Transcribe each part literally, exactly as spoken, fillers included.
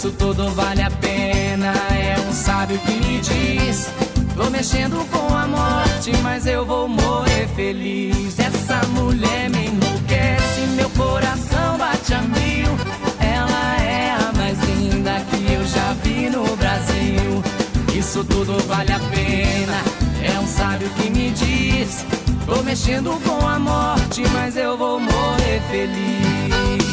Isso tudo vale a pena, é um sábio que me diz: tô mexendo com a morte, mas eu vou morrer feliz. Essa mulher me enlouquece, meu coração bate a mil. Ela é a mais linda que eu já vi no Brasil. Isso tudo vale a pena, é um sábio que me diz: tô mexendo com a morte, mas eu vou morrer feliz.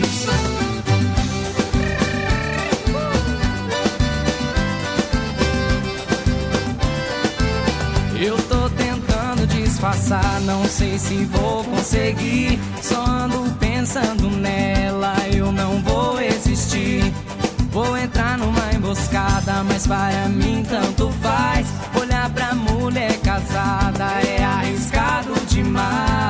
Eu tô tentando disfarçar, não sei se vou conseguir. Só ando pensando nela, eu não vou existir. Vou entrar numa emboscada, mas para mim tanto faz. Olhar pra mulher casada é arriscado demais.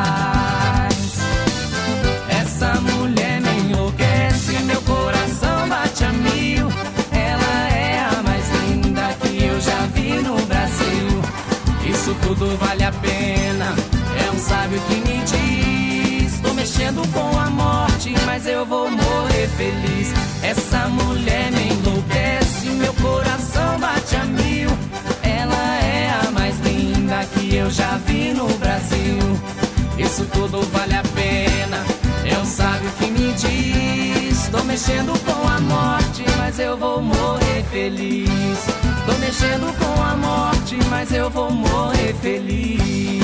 Essa mulher me enlouquece, meu coração bate a mil. Ela é a mais linda que eu já vi no Brasil. Isso tudo vale a pena, é um sábio que me diz: tô mexendo com a morte, mas eu vou morrer feliz. Essa mulher me enlouquece, meu coração bate a mil. Ela é a mais linda que eu já vi no Brasil. Isso tudo vale a pena, é um sábio que me diz: tô mexendo com a morte, mas eu vou morrer feliz. Tô mexendo com a morte, mas eu vou morrer feliz.